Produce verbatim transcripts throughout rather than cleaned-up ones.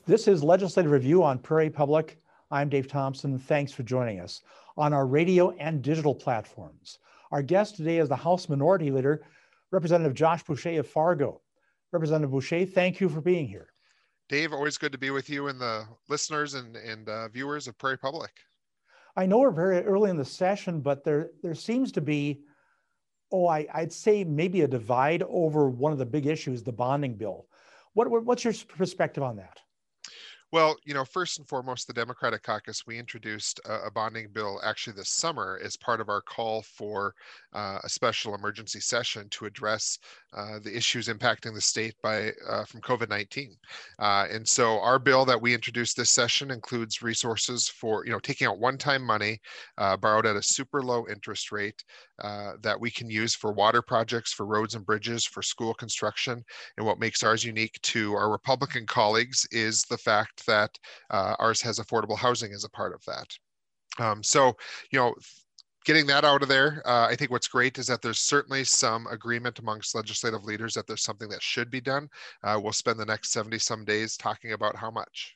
This is Legislative Review on Prairie Public. I'm Dave Thompson. Thanks for joining us on our radio and digital platforms. Our guest today is the House Minority Leader, Representative Josh Boucher of Fargo. Representative Boucher, thank you for being here. Dave, always good to be with you and the listeners and, and uh, viewers of Prairie Public. I know we're very early in the session, but there, there seems to be, oh, I, I'd say maybe a divide over one of the big issues, the bonding bill. What, what's your perspective on that? Well, you know, first and foremost, the Democratic Caucus, we introduced a, a bonding bill actually this summer as part of our call for uh, a special emergency session to address uh, the issues impacting the state by uh, from COVID nineteen. Uh, and so our bill that we introduced this session includes resources for, you know, taking out one-time money uh, borrowed at a super low interest rate uh, that we can use for water projects, for roads and bridges, for school construction. And what makes ours unique to our Republican colleagues is the fact that uh, ours has affordable housing as a part of that. Um, so, you know, getting that out of there, uh, I think what's great is that there's certainly some agreement amongst legislative leaders that there's something that should be done. Uh, we'll spend the next seventy some days talking about how much.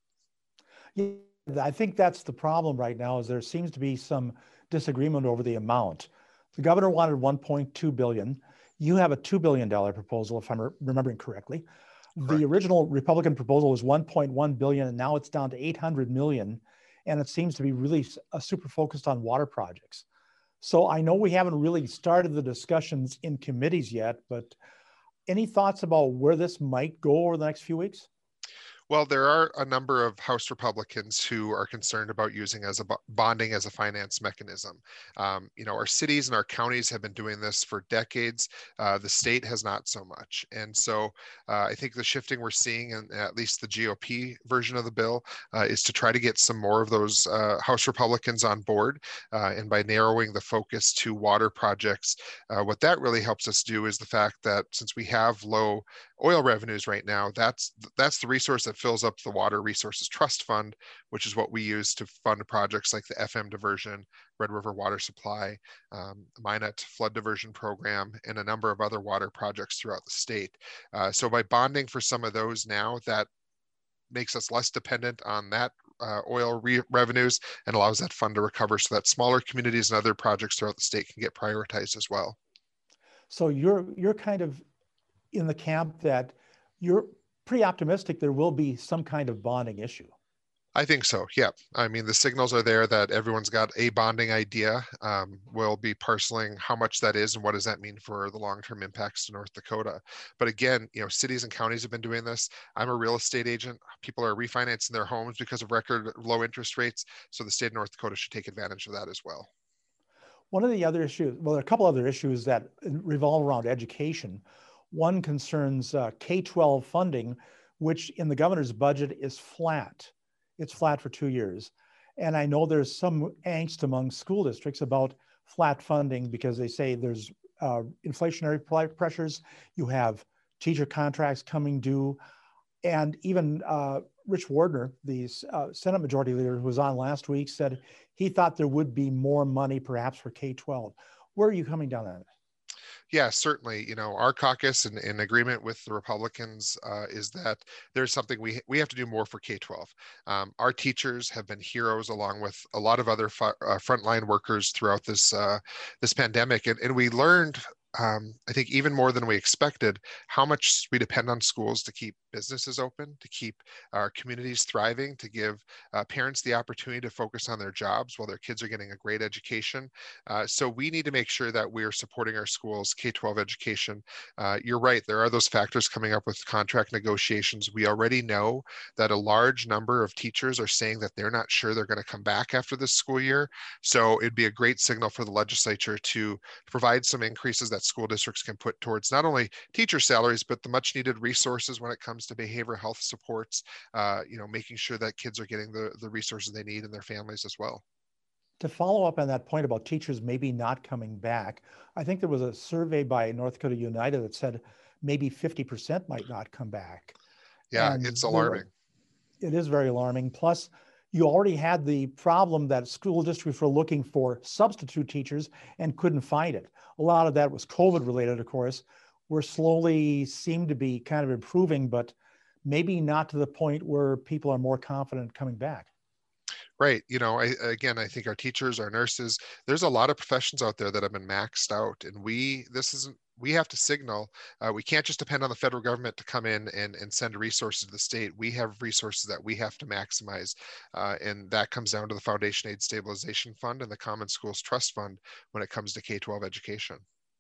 Yeah, I think that's the problem right now is there seems to be some disagreement over the amount. The governor wanted one point two billion dollars. You have a two billion dollars proposal, if I'm re- remembering correctly. Correct. The original Republican proposal was one point one billion dollars, and now it's down to eight hundred million dollars, and it seems to be really uh, super focused on water projects. So I know we haven't really started the discussions in committees yet, but any thoughts about where this might go over the next few weeks? Well, there are a number of House Republicans who are concerned about using as a bonding as a finance mechanism. Um, you know, our cities and our counties have been doing this for decades. Uh, the state has not so much. And so uh, I think the shifting we're seeing in at least the G O P version of the bill uh, is to try to get some more of those uh, House Republicans on board. Uh, and by narrowing the focus to water projects, uh, what that really helps us do is the fact that since we have low oil revenues right now, that's that's the resource that fills up the Water Resources Trust Fund, which is what we use to fund projects like the F M diversion, Red River Water Supply, um, Minot Flood Diversion Program, and a number of other water projects throughout the state. Uh, so by bonding for some of those now, that makes us less dependent on that uh, oil re- revenues and allows that fund to recover so that smaller communities and other projects throughout the state can get prioritized as well. So you're you're kind of in the camp that you're pretty optimistic there will be some kind of bonding issue. I think so. Yeah. I mean, the signals are there that everyone's got a bonding idea. Um, we'll be parceling how much that is and what does that mean for the long-term impacts to North Dakota. But again, you know, cities and counties have been doing this. I'm a real estate agent. People are refinancing their homes because of record low interest rates. So the state of North Dakota should take advantage of that as well. One of the other issues, well, there are a couple other issues that revolve around education. One concerns uh, K twelve funding, which in the governor's budget is flat. It's flat for two years. And I know there's some angst among school districts about flat funding because they say there's uh, inflationary pressures. You have teacher contracts coming due. And even uh, Rich Wardner, the uh, Senate Majority Leader who was on last week, said he thought there would be more money perhaps for K twelve. Where are you coming down on it? Yeah, certainly. You know, our caucus in, in agreement with the Republicans uh, is that there's something we we have to do more for K twelve. Um, our teachers have been heroes along with a lot of other fu- uh, frontline workers throughout this uh, this pandemic, and, and we learned. Um, I think even more than we expected, how much we depend on schools to keep businesses open, to keep our communities thriving, to give uh, parents the opportunity to focus on their jobs while their kids are getting a great education. Uh, so we need to make sure that we're supporting our schools' K twelve education. Uh, you're right, there are those factors coming up with contract negotiations. We already know that a large number of teachers are saying that they're not sure they're going to come back after this school year. So it'd be a great signal for the legislature to provide some increases that school districts can put towards not only teacher salaries, but the much needed resources when it comes to behavioral health supports, uh, you know, making sure that kids are getting the, the resources they need in their families as well. To follow up on that point about teachers maybe not coming back, I think there was a survey by North Dakota United that said maybe fifty percent might not come back. Yeah, And it's alarming. There, it is very alarming. Plus, you already had the problem that school districts were looking for substitute teachers and couldn't find it. A lot of that was COVID related, of course. We're slowly seem to be kind of improving, but maybe not to the point where people are more confident coming back. Right. You know, I, again, I think our teachers, our nurses, there's a lot of professions out there that have been maxed out. And we, this isn't, we have to signal, uh, we can't just depend on the federal government to come in and, and send resources to the state. We have resources that we have to maximize. Uh, and that comes down to the Foundation Aid Stabilization Fund and the Common Schools Trust Fund when it comes to K twelve education.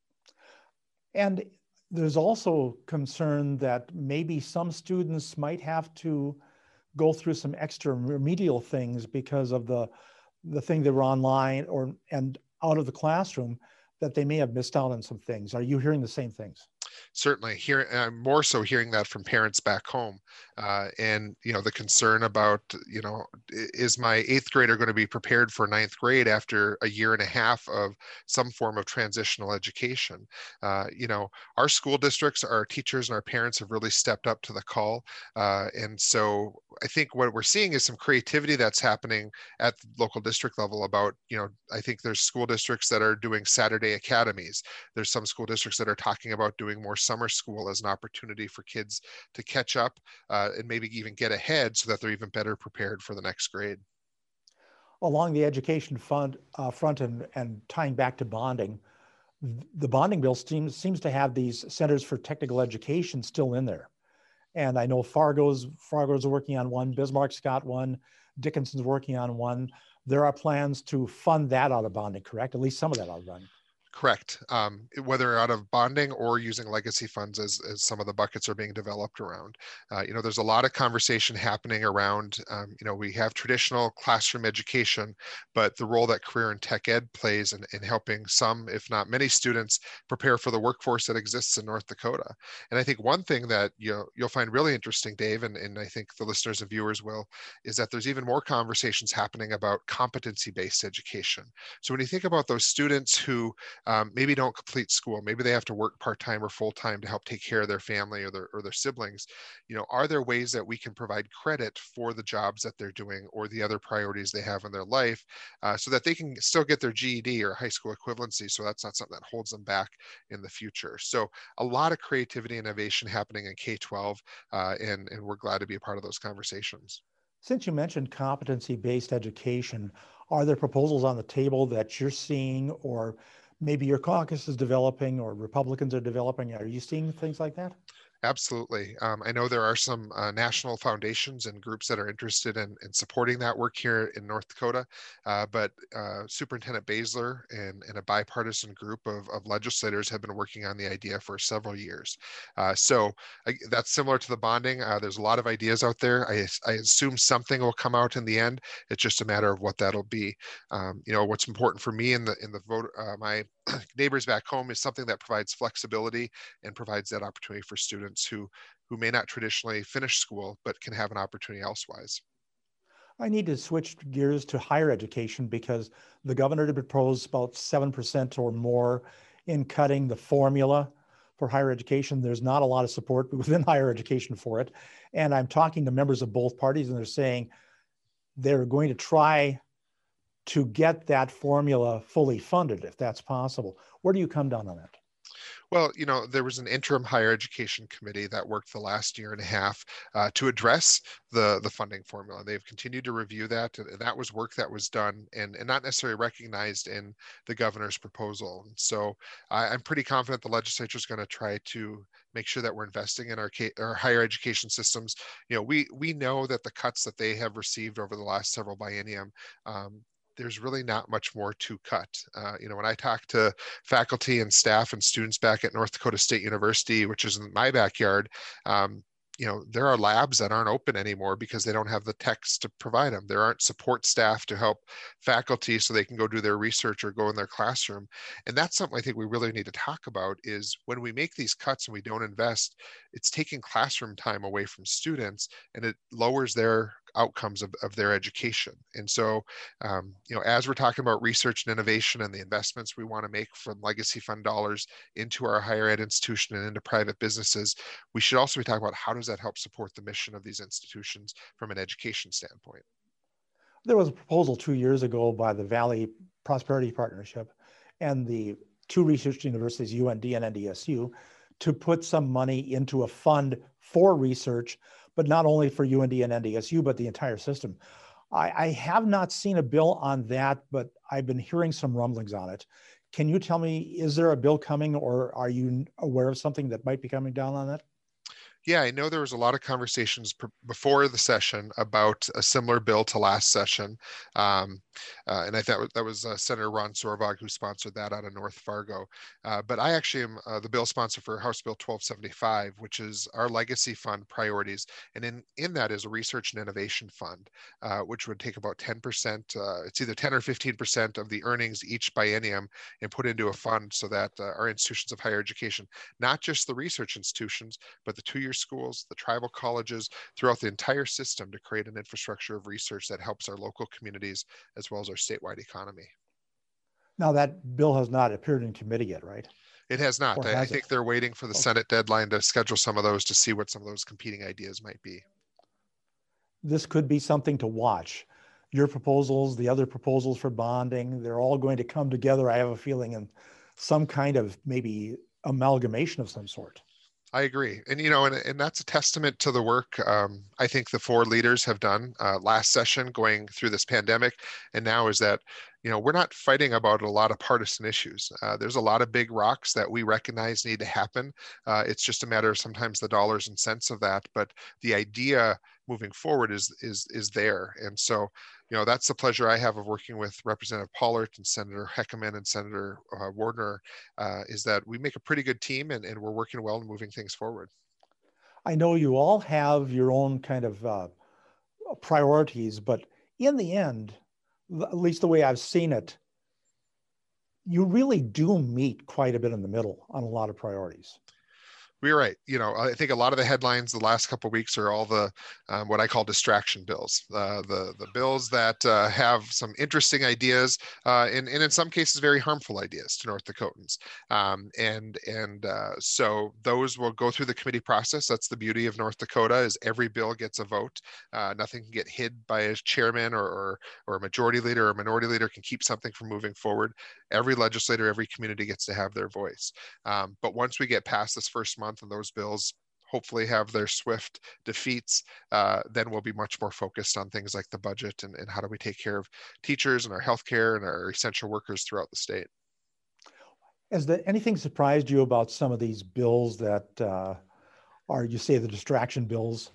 And there's also concern that maybe some students might have to go through some extra remedial things because of the the thing that were online or and out of the classroom, that they may have missed out on some things. Are you hearing the same things? Certainly, here uh, more so hearing that from parents back home, uh, and you know the concern about you know is my eighth grader going to be prepared for ninth grade after a year and a half of some form of transitional education? Uh, you know, our school districts, our teachers, and our parents have really stepped up to the call, uh, and so I think what we're seeing is some creativity that's happening at the local district level about you know I think there's school districts that are doing Saturday academies. There's some school districts that are talking about doing more summer school as an opportunity for kids to catch up uh, and maybe even get ahead so that they're even better prepared for the next grade. Along the education fund, uh, front and, and tying back to bonding, the bonding bill seems, seems to have these centers for technical education still in there. And I know Fargo's, Fargo's working on one, Bismarck's got one, Dickinson's working on one. There are plans to fund that out of bonding, correct? At least some of that out of bonding. Correct. Um, whether out of bonding or using legacy funds as, as some of the buckets are being developed around. Uh, you know, there's a lot of conversation happening around, um, you know, we have traditional classroom education, but the role that career and tech ed plays in, in helping some, if not many students prepare for the workforce that exists in North Dakota. And I think one thing that you know, you'll find really interesting, Dave, and, and I think the listeners and viewers will, is that there's even more conversations happening about competency-based education. So when you think about those students who Um, maybe don't complete school, maybe they have to work part-time or full-time to help take care of their family or their or their siblings. You know, are there ways that we can provide credit for the jobs that they're doing or the other priorities they have in their life, uh, so that they can still get their G E D or high school equivalency, so that's not something that holds them back in the future. So a lot of creativity and innovation happening in K twelve, uh, and, and we're glad to be a part of those conversations. Since you mentioned competency-based education, are there proposals on the table that you're seeing, or maybe your caucus is developing, or Republicans are developing? Are you seeing things like that? Absolutely. Um, I know there are some uh, national foundations and groups that are interested in, in supporting that work here in North Dakota, uh, but uh, Superintendent Basler and, and a bipartisan group of, of legislators have been working on the idea for several years. Uh, so I, that's similar to the bonding. Uh, there's a lot of ideas out there. I, I assume something will come out in the end. It's just a matter of what that'll be. Um, you know, what's important for me in the in the vote, uh, my neighbors back home, is something that provides flexibility and provides that opportunity for students who who may not traditionally finish school but can have an opportunity elsewise. I need to switch gears to higher education because the governor had proposed about seven percent or more in cutting the formula for higher education. There's not a lot of support within higher education for it. And I'm talking to members of both parties, and they're saying they're going to try to get that formula fully funded, if that's possible. Where do you come down on that? Well, you know, there was an interim higher education committee that worked the last year and a half uh, to address the, the funding formula. They've continued to review that, and that was work that was done and, and not necessarily recognized in the governor's proposal. So I, I'm pretty confident the legislature is going to try to make sure that we're investing in our, our higher education systems. You know, we, we know that the cuts that they have received over the last several biennium, um, there's really not much more to cut. Uh, you know, when I talk to faculty and staff and students back at North Dakota State University, which is in my backyard, um, you know, there are labs that aren't open anymore because they don't have the techs to provide them. There aren't support staff to help faculty so they can go do their research or go in their classroom. And that's something I think we really need to talk about, is when we make these cuts and we don't invest, it's taking classroom time away from students, and it lowers their outcomes of, of their education. And so, um, you know, as we're talking about research and innovation and the investments we want to make from legacy fund dollars into our higher ed institution and into private businesses, we should also be talking about how does that help support the mission of these institutions from an education standpoint. There was a proposal two years ago by the Valley Prosperity Partnership and the two research universities, U N D and N D S U, to put some money into a fund for research, but not only for U N D and N D S U, but the entire system. I, I have not seen a bill on that, but I've been hearing some rumblings on it. Can you tell me, is there a bill coming, or are you aware of something that might be coming down on that? Yeah, I know there was a lot of conversations pr- before the session about a similar bill to last session. Um, uh, and I thought that was uh, Senator Ron Sorvag who sponsored that out of North Fargo. Uh, but I actually am uh, the bill sponsor for House Bill twelve seventy-five, which is our legacy fund priorities. And in, in that is a research and innovation fund, uh, which would take about ten percent, uh, it's either ten or fifteen percent of the earnings each biennium and put into a fund so that uh, our institutions of higher education, not just the research institutions, but the two-year schools, the tribal colleges, throughout the entire system to create an infrastructure of research that helps our local communities as well as our statewide economy. Now that bill has not appeared in committee yet, right? It has not. Or I, I has think it? they're waiting for the Okay. Senate deadline to schedule some of those to see what some of those competing ideas might be. This could be something to watch. Your proposals, the other proposals for bonding, they're all going to come together, I have a feeling, in some kind of maybe amalgamation of some sort. I agree. And, you know, and, and that's a testament to the work um, I think the four leaders have done uh, last session going through this pandemic. And now is that, you know, we're not fighting about a lot of partisan issues. Uh, there's a lot of big rocks that we recognize need to happen. Uh, it's just a matter of sometimes the dollars and cents of that. But the idea moving forward is is is there. And so, you know, that's the pleasure I have of working with Representative Pollert and Senator Heckman and Senator uh, Wardner, uh, is that we make a pretty good team and, and we're working well and moving things forward. I know you all have your own kind of uh, priorities, but in the end, at least the way I've seen it, you really do meet quite a bit in the middle on a lot of priorities. You're right. You know, I think a lot of the headlines the last couple of weeks are all the um, what I call distraction bills, uh, the the bills that uh, have some interesting ideas uh, and, and in some cases very harmful ideas to North Dakotans. Um, and and uh, so those will go through the committee process. That's the beauty of North Dakota, is every bill gets a vote. Uh, nothing can get hid by a chairman or, or or a majority leader or a minority leader can keep something from moving forward. Every legislator, every community gets to have their voice. Um, but once we get past this first month and those bills hopefully have their swift defeats, uh, then we'll be much more focused on things like the budget and, and how do we take care of teachers and our healthcare and our essential workers throughout the state. Has there anything surprised you about some of these bills that uh, are, you say, the distraction bills?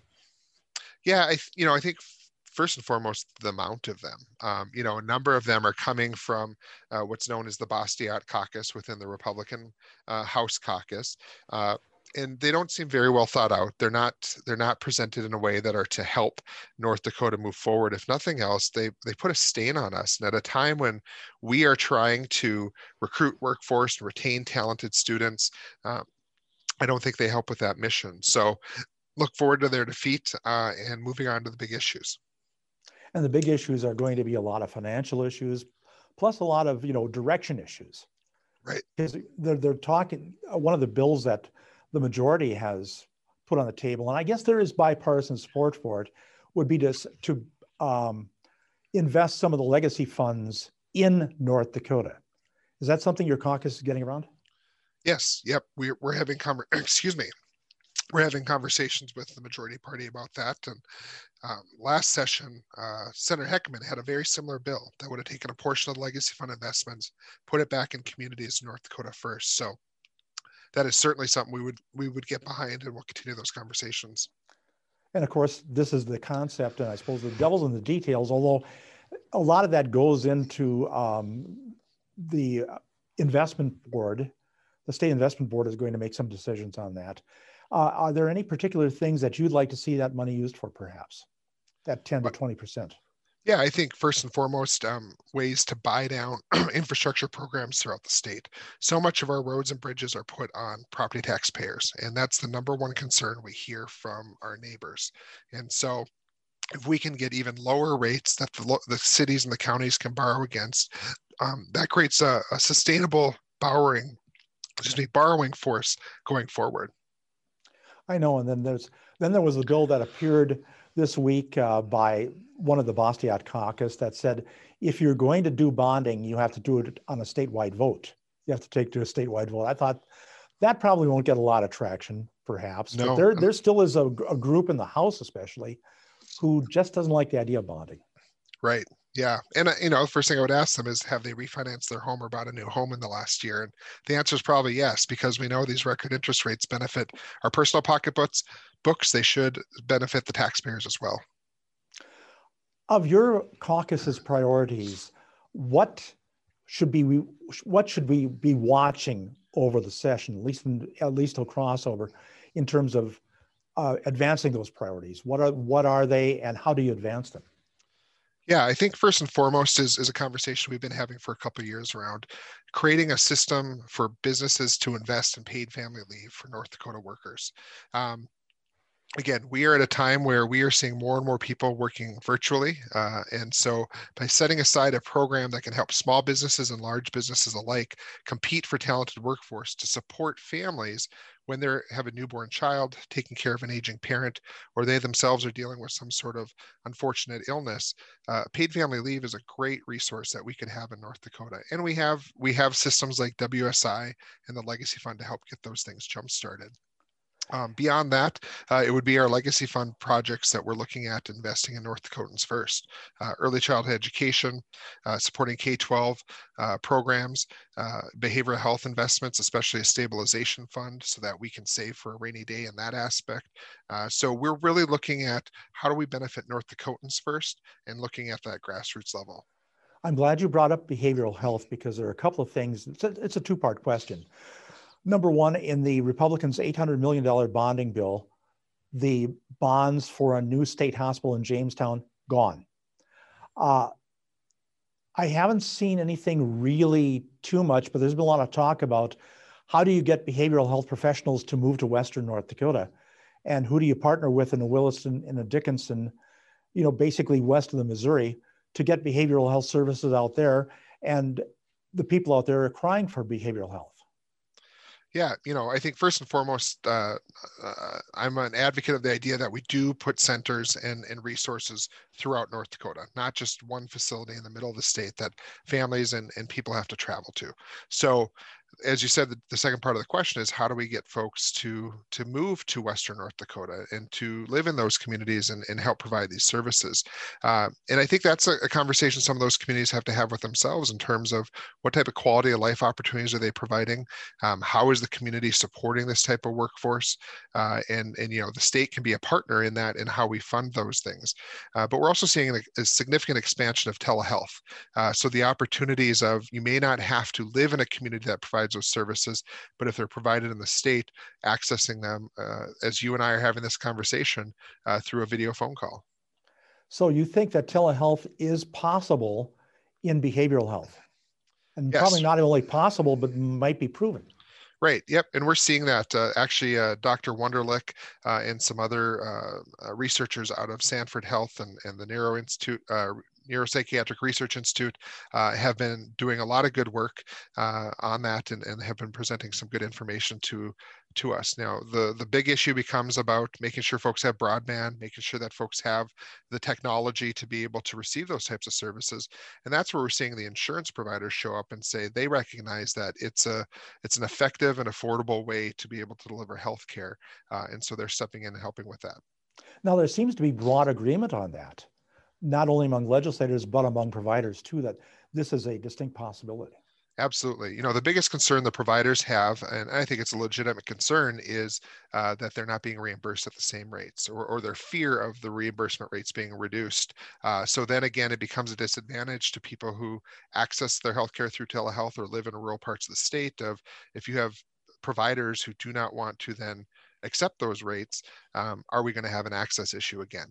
Yeah, I you know I think first and foremost, the amount of them. Um, you know, a number of them are coming from uh, what's known as the Bastiat Caucus within the Republican uh, House Caucus. Uh, and they don't seem very well thought out. They're not they're not presented in a way that are to help North Dakota move forward. If nothing else, they they put a stain on us. And at a time when we are trying to recruit workforce and retain talented students, uh, I don't think they help with that mission. So look forward to their defeat uh, and moving on to the big issues. And the big issues are going to be a lot of financial issues, plus a lot of, you know, direction issues. Right. Because they're, they're talking, one of the bills that the majority has put on the table, and I guess there is bipartisan support for it, would be to, to um, invest some of the legacy funds in North Dakota. Is that something your caucus is getting around? Yes. Yep. We're, we're having, conver- excuse me, we're having conversations with the majority party about that. And um, last session, uh, Senator Heckman had a very similar bill that would have taken a portion of the legacy fund investments, put it back in communities in North Dakota first. So that is certainly something we would we would get behind, and we'll continue those conversations. And of course, this is the concept, and I suppose the devil's in the details, although a lot of that goes into um, the investment board. The state investment board is going to make some decisions on that. Uh, are there any particular things that you'd like to see that money used for, perhaps, that ten to twenty percent? Yeah, I think first and foremost, um, ways to buy down infrastructure programs throughout the state. So much of our roads and bridges are put on property taxpayers, and that's the number one concern we hear from our neighbors. And so if we can get even lower rates that the, the cities and the counties can borrow against, um, that creates a, a sustainable borrowing, excuse me, borrowing force going forward. I know, and then there's then there was a bill that appeared this week uh, by one of the Bastiat caucus that said, if you're going to do bonding, you have to do it on a statewide vote. You have to take to a statewide vote. I thought That probably won't get a lot of traction, perhaps, but No. there, there still is a, a group in the House, especially, who just doesn't like the idea of bonding. Right. Yeah. And, uh, you know, the first thing I would ask them is, have they refinanced their home or bought a new home in the last year? And the answer is probably yes, because we know these record interest rates benefit our personal pocketbooks. Books, they should benefit the taxpayers as well. Of your caucus's priorities, what should be we what should we be watching over the session, at least in, at least till crossover, in terms of uh, advancing those priorities? What are what are they, and how do you advance them? Yeah, I think first and foremost is, is a conversation we've been having for a couple of years around creating a system for businesses to invest in paid family leave for North Dakota workers. Um, Again, we are at a time where we are seeing more and more people working virtually. Uh, and so by setting aside a program that can help small businesses and large businesses alike compete for talented workforce to support families when they have a newborn child, taking care of an aging parent, or they themselves are dealing with some sort of unfortunate illness, uh, paid family leave is a great resource that we could have in North Dakota. And we have we have systems like W S I and the Legacy Fund to help get those things jump-started. Um, beyond that, uh, it would be our legacy fund projects that we're looking at investing in North Dakotans first. Uh, early childhood education, uh, supporting K twelve uh, programs, uh, behavioral health investments, especially a stabilization fund so that we can save for a rainy day in that aspect. Uh, so we're really looking at how do we benefit North Dakotans first and looking at that grassroots level. I'm glad you brought up behavioral health, because there are a couple of things. It's a, it's a two-part question. Number one, in the Republicans' eight hundred million dollars bonding bill, the bonds for a new state hospital in Jamestown, gone. Uh, I haven't seen anything really too much, but there's been a lot of talk about how do you get behavioral health professionals to move to Western North Dakota? And who do you partner with in a Williston, in a Dickinson, you know, basically west of the Missouri, to get behavioral health services out there? And the people out there are crying for behavioral health. Yeah, you know, I think first and foremost, uh, uh, I'm an advocate of the idea that we do put centers and, and resources throughout North Dakota, not just one facility in the middle of the state that families and, and people have to travel to. So as you said, the, the second part of the question is how do we get folks to to move to Western North Dakota and to live in those communities and, and help provide these services? Uh, and I think that's a, a conversation some of those communities have to have with themselves in terms of what type of quality of life opportunities are they providing? Um, how is the community supporting this type of workforce? Uh, and, and, you know, the state can be a partner in that and how we fund those things. Uh, but we're also seeing a, a significant expansion of telehealth. Uh, so the opportunities of you may not have to live in a community that provides those services, but if they're provided in the state, accessing them uh, as you and I are having this conversation uh, through a video phone call. So you think that telehealth is possible in behavioral health? And Yes. Probably not only possible, but might be proven. Right. Yep. And we're seeing that uh, actually uh, Doctor Wunderlich uh, and some other uh, uh, researchers out of Sanford Health and, and the Neuro Institute, uh, Neuropsychiatric Research Institute uh, have been doing a lot of good work uh, on that and, and have been presenting some good information to to us. Now, the, the big issue becomes about making sure folks have broadband, making sure that folks have the technology to be able to receive those types of services. And that's where we're seeing the insurance providers show up and say they recognize that it's a it's an effective and affordable way to be able to deliver healthcare. Uh, and so they're stepping in and helping with that. Now, there seems to be broad agreement on that, not only among legislators, but among providers too, that this is a distinct possibility. Absolutely. You know, the biggest concern the providers have, and I think it's a legitimate concern, is uh, that they're not being reimbursed at the same rates, or, or their fear of the reimbursement rates being reduced. Uh, so then again, it becomes a disadvantage to people who access their healthcare through telehealth or live in rural parts of the state. Of if you have providers who do not want to then accept those rates, um, are we going to have an access issue again?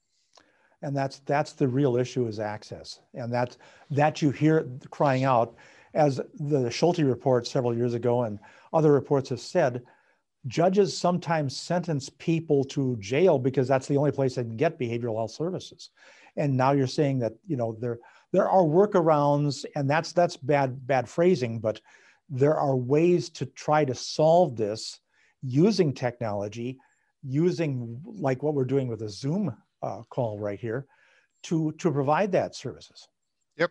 And that's that's the real issue, is access. And that, that you hear crying out, as the Schulte report several years ago and other reports have said, judges sometimes sentence people to jail because that's the only place they can get behavioral health services. And now you're saying that, you know, there there are workarounds, and that's that's bad bad phrasing, but there are ways to try to solve this using technology, using like what we're doing with a Zoom uh, call right here, to to provide that services. Yep.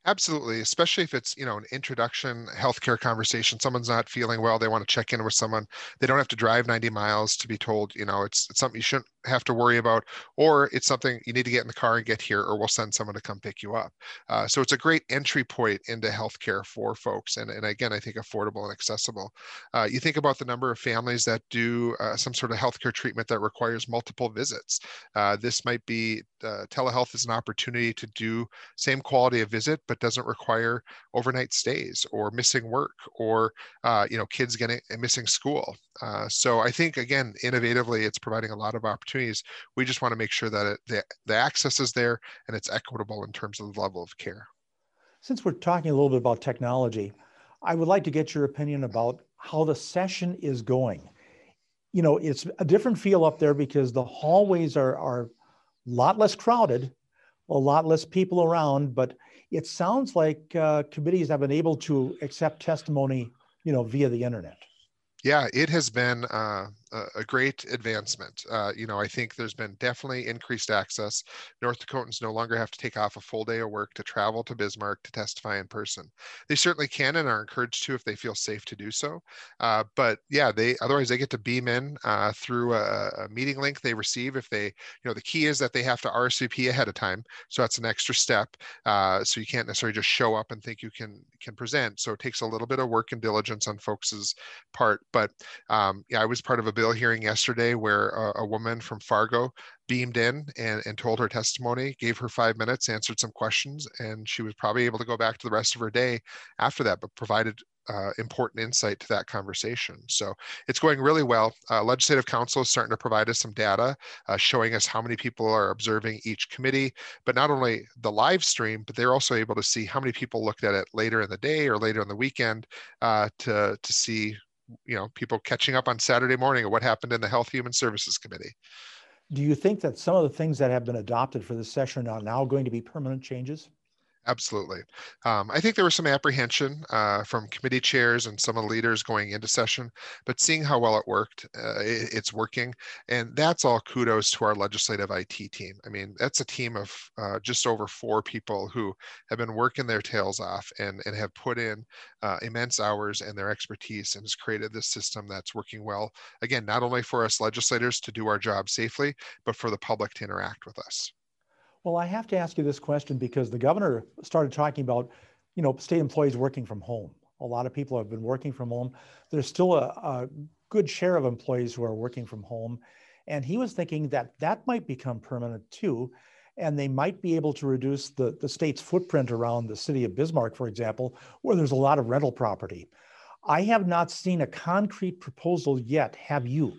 Absolutely, especially if it's, you know, an introduction healthcare conversation. Someone's not feeling well, they want to check in with someone. They don't have to drive ninety miles to be told, you know, it's, it's something you shouldn't have to worry about, or it's something you need to get in the car and get here, or we'll send someone to come pick you up. Uh, so it's a great entry point into healthcare for folks. And, and again, I think affordable and accessible. Uh, you think about the number of families that do uh, some sort of healthcare treatment that requires multiple visits. Uh, this might be, uh, telehealth is an opportunity to do same quality of visit, but doesn't require overnight stays or missing work or uh, you know, kids getting missing school. Uh, so I think, again, innovatively, it's providing a lot of opportunities. We just want to make sure that it, the, the access is there and it's equitable in terms of the level of care. Since we're talking a little bit about technology, I would like to get your opinion about how the session is going. You know, it's a different feel up there because the hallways are, are a lot less crowded, a lot less people around, but it sounds like uh, committees have been able to accept testimony, you know, via the internet. Yeah, it has been uh, a great advancement. Uh, you know, I think there's been definitely increased access. North Dakotans no longer have to take off a full day of work to travel to Bismarck to testify in person. They certainly can and are encouraged to if they feel safe to do so. Uh, but yeah, they otherwise they get to beam in uh, through a, a meeting link they receive. If they, you know, the key is that they have to R S V P ahead of time, so that's an extra step. Uh, so you can't necessarily just show up and think you can can present. So it takes a little bit of work and diligence on folks' part. But um, yeah, I was part of a bill hearing yesterday where a, a woman from Fargo beamed in and, and told her testimony, gave her five minutes, answered some questions, and she was probably able to go back to the rest of her day after that, but provided uh, important insight to that conversation. So it's going really well. Uh, Legislative Council is starting to provide us some data uh, showing us how many people are observing each committee, but not only the live stream, but they're also able to see how many people looked at it later in the day or later in the weekend uh, to, to see, you know, people catching up on Saturday morning or what happened in the Health Human Services Committee. Do you think that some of the things that have been adopted for this session are now going to be permanent changes? Absolutely. Um, I think there was some apprehension uh, from committee chairs and some of the leaders going into session, but seeing how well it worked, uh, it, it's working. And that's all kudos to our legislative I T team. I mean, that's a team of uh, just over four people who have been working their tails off and, and have put in uh, immense hours and their expertise and has created this system that's working well. Again, not only for us legislators to do our job safely, but for the public to interact with us. Well, I have to ask you this question because the governor started talking about, you know, state employees working from home. A lot of people have been working from home. There's still a, a good share of employees who are working from home. And he was thinking that that might become permanent too. And they might be able to reduce the, the state's footprint around the city of Bismarck, for example, where there's a lot of rental property. I have not seen a concrete proposal yet. Have you?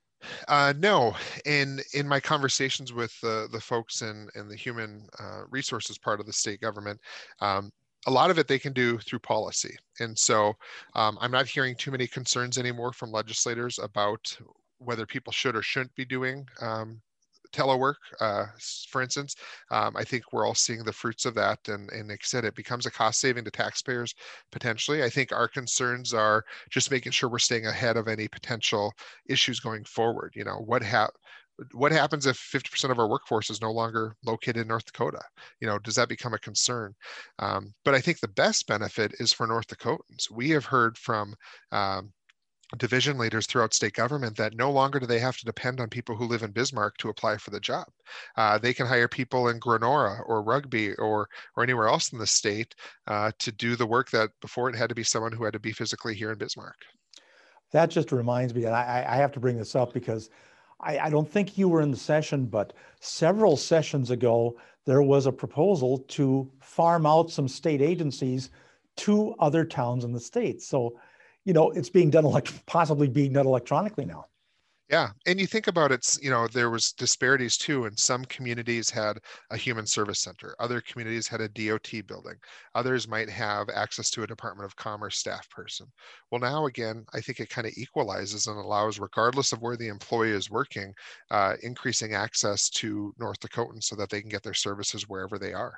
Uh, no, in in my conversations with the the folks in in the human uh, resources part of the state government, um, a lot of it they can do through policy, and so um, I'm not hearing too many concerns anymore from legislators about whether people should or shouldn't be doing um, telework, uh, for instance. Um, I think we're all seeing the fruits of that. And, and like I said, it becomes a cost saving to taxpayers potentially. I think our concerns are just making sure we're staying ahead of any potential issues going forward. You know, what ha- what happens if fifty percent of our workforce is no longer located in North Dakota? You know, does that become a concern? Um, but I think the best benefit is for North Dakotans. We have heard from um, division leaders throughout state government that no longer do they have to depend on people who live in Bismarck to apply for the job. Uh, they can hire people in Grenora or Rugby or or anywhere else in the state uh, to do the work that before it had to be someone who had to be physically here in Bismarck. That just reminds me, and I, I have to bring this up because I, I don't think you were in the session, but several sessions ago, there was a proposal to farm out some state agencies to other towns in the state. So, you know, it's being done, elect- possibly being done electronically now. Yeah, and you think about it, you know, there was disparities too, and some communities had a human service center, other communities had a D O T building, others might have access to a Department of Commerce staff person. Well, now again, I think it kind of equalizes and allows, regardless of where the employee is working, uh, increasing access to North Dakotans so that they can get their services wherever they are.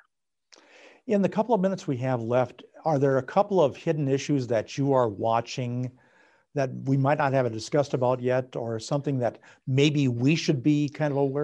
In the couple of minutes we have left, are there a couple of hidden issues that you are watching that we might not have discussed about yet, or something that maybe we should be kind of aware of?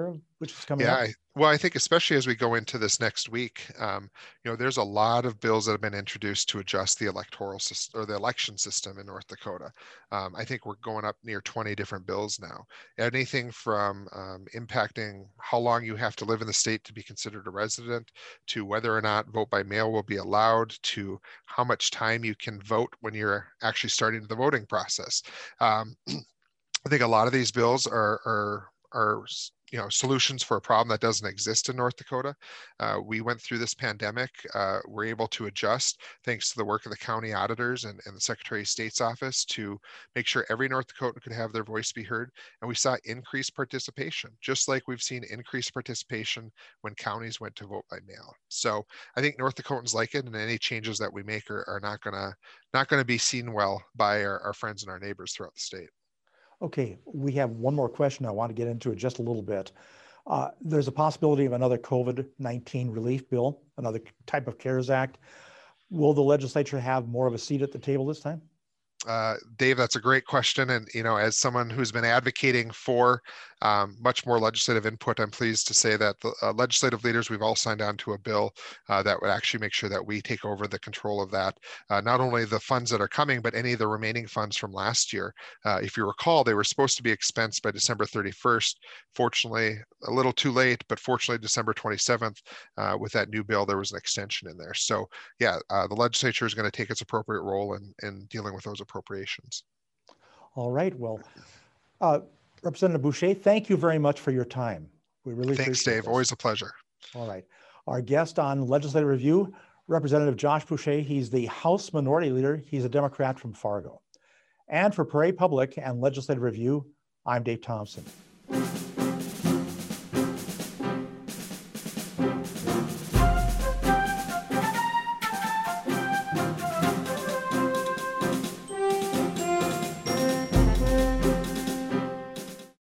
which is coming Yeah, up? I, well, I think especially as we go into this next week, um, you know, there's a lot of bills that have been introduced to adjust the electoral system or the election system in North Dakota. Um, I think we're going up near twenty different bills now. Anything from um, impacting how long you have to live in the state to be considered a resident, to whether or not vote by mail will be allowed, to how much time you can vote when you're actually starting the voting process. Um, I think a lot of these bills are are are you know solutions for a problem that doesn't exist in North Dakota. Uh, we went through this pandemic. Uh, we're able to adjust thanks to the work of the county auditors and, and the Secretary of State's office to make sure every North Dakotan could have their voice be heard. And we saw increased participation, just like we've seen increased participation when counties went to vote by mail. So I think North Dakotans like it, and any changes that we make are, are not gonna not gonna be seen well by our, our friends and our neighbors throughout the state. Okay, we have one more question. I want to get into it just a little bit. Uh, there's a possibility of another COVID nineteen relief bill, another type of CARES Act. Will the legislature have more of a seat at the table this time? Uh, Dave, that's a great question. And, you know, as someone who's been advocating for um, much more legislative input, I'm pleased to say that the uh, legislative leaders, we've all signed on to a bill uh, that would actually make sure that we take over the control of that. Uh, not only the funds that are coming, but any of the remaining funds from last year. Uh, if you recall, they were supposed to be expensed by December thirty-first. Fortunately, a little too late, but fortunately, December twenty-seventh, uh, with that new bill, there was an extension in there. So yeah, uh, the legislature is going to take its appropriate role in, in dealing with those appropriations. All right. Well, uh, Representative Boucher, thank you very much for your time. We really Thanks, appreciate Dave. this. Always a pleasure. All right. Our guest on Legislative Review, Representative Josh Boucher. He's the House Minority Leader. He's a Democrat from Fargo. And for Prairie Public and Legislative Review, I'm Dave Thompson.